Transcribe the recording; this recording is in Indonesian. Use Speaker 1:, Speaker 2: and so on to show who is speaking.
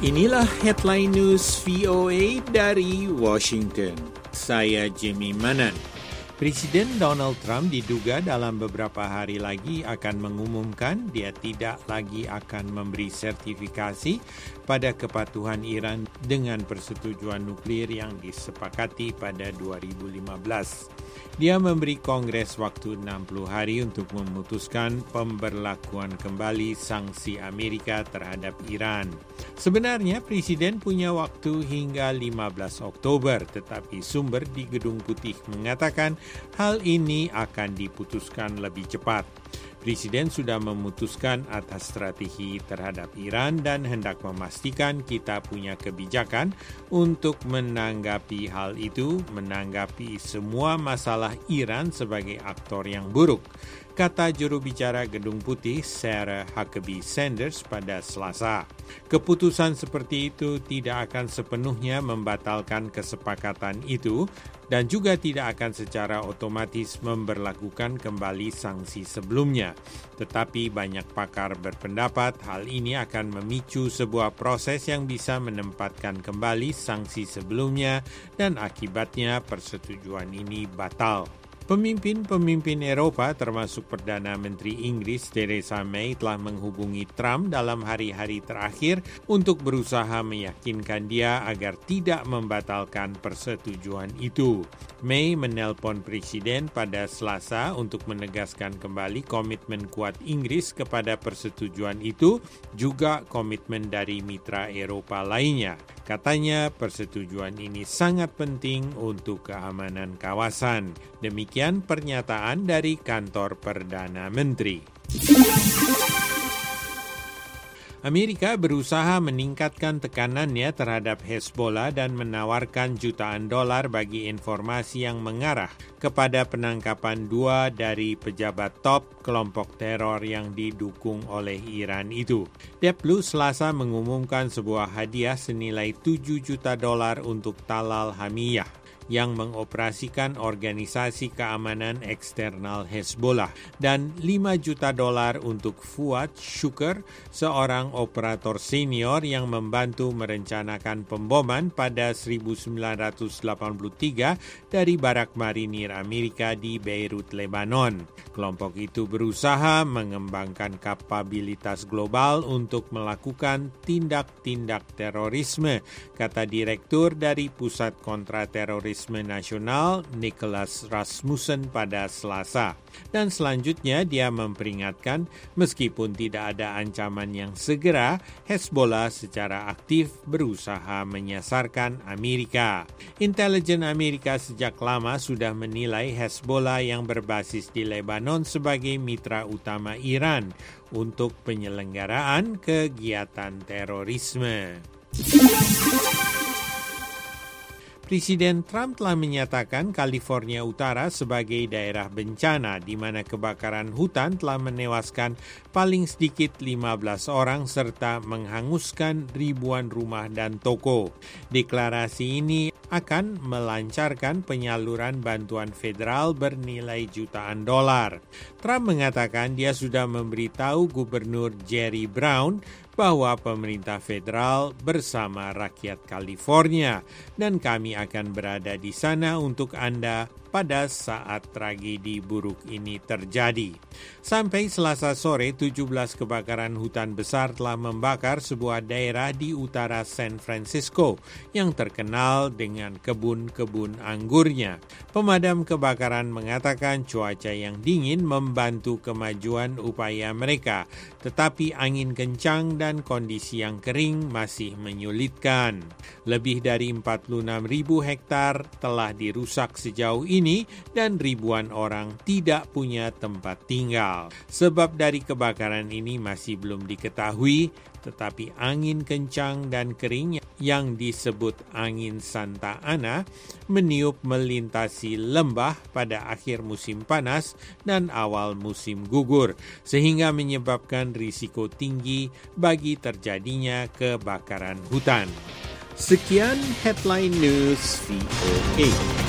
Speaker 1: Inilah headline news VOA dari Washington. Saya Jimmy Manan. Presiden Donald Trump diduga dalam beberapa hari lagi akan mengumumkan dia tidak lagi akan memberi sertifikasi pada kepatuhan Iran dengan persetujuan nuklir yang disepakati pada 2015. Dia memberi Kongres waktu 60 hari untuk memutuskan pemberlakuan kembali sanksi Amerika terhadap Iran. Sebenarnya Presiden punya waktu hingga 15 Oktober, tetapi sumber di Gedung Putih mengatakan hal ini akan diputuskan lebih cepat. Presiden sudah memutuskan atas strategi terhadap Iran dan hendak memastikan kita punya kebijakan untuk menanggapi hal itu, menanggapi semua masalah Iran sebagai aktor yang buruk, kata juru bicara Gedung Putih Sarah Huckabee Sanders pada Selasa. Keputusan seperti itu tidak akan sepenuhnya membatalkan kesepakatan itu dan juga tidak akan secara otomatis memberlakukan kembali sanksi sebelumnya. Tetapi banyak pakar berpendapat hal ini akan memicu sebuah proses yang bisa menempatkan kembali sanksi sebelumnya dan akibatnya persetujuan ini batal. Pemimpin-pemimpin Eropa termasuk Perdana Menteri Inggris Theresa May telah menghubungi Trump dalam hari-hari terakhir untuk berusaha meyakinkan dia agar tidak membatalkan persetujuan itu. May menelpon Presiden pada Selasa untuk menegaskan kembali komitmen kuat Inggris kepada persetujuan itu, juga komitmen dari mitra Eropa lainnya. Katanya persetujuan ini sangat penting untuk keamanan kawasan. Demikian pernyataan dari kantor Perdana Menteri. Amerika berusaha meningkatkan tekanannya terhadap Hezbollah dan menawarkan jutaan dolar bagi informasi yang mengarah kepada penangkapan 2 dari pejabat top kelompok teror yang didukung oleh Iran itu. Deplu Selasa mengumumkan sebuah hadiah senilai 7 juta dolar untuk Talal Hamiyah yang mengoperasikan organisasi keamanan eksternal Hezbollah dan 5 juta dolar untuk Fuad Shukr, seorang operator senior yang membantu merencanakan pemboman pada 1983 dari barak marinir Amerika di Beirut, Lebanon. Kelompok itu berusaha mengembangkan kapabilitas global untuk melakukan tindak-tindak terorisme, kata Direktur dari Pusat Kontraterorisme Nasional Nicholas Rasmussen pada Selasa. Dan selanjutnya dia memperingatkan meskipun tidak ada ancaman yang segera, Hezbollah secara aktif berusaha menyasarkan Amerika. Intelijen Amerika sejak lama sudah menilai Hezbollah yang berbasis di Lebanon sebagai mitra utama Iran untuk penyelenggaraan kegiatan terorisme. Presiden Trump telah menyatakan California Utara sebagai daerah bencana di mana kebakaran hutan telah menewaskan paling sedikit 15 orang serta menghanguskan ribuan rumah dan toko. Deklarasi ini akan melancarkan penyaluran bantuan federal bernilai jutaan dolar. Trump mengatakan dia sudah memberitahu Gubernur Jerry Brown bahwa pemerintah federal bersama rakyat California dan kami akan berada di sana untuk Anda pada saat tragedi buruk ini terjadi. Sampai Selasa sore, 17 kebakaran hutan besar telah membakar sebuah daerah di utara San Francisco yang terkenal dengan kebun-kebun anggurnya. Pemadam kebakaran mengatakan cuaca yang dingin membantu kemajuan upaya mereka, tetapi angin kencang dan kondisi yang kering masih menyulitkan. Lebih dari 46.000 hektar telah dirusak sejauh ini dan ribuan orang tidak punya tempat tinggal. Sebab dari kebakaran ini masih belum diketahui, tetapi angin kencang dan kering yang disebut angin Santa Ana meniup melintasi lembah pada akhir musim panas dan awal musim gugur, sehingga menyebabkan risiko tinggi bagi terjadinya kebakaran hutan. Sekian headline news VOA.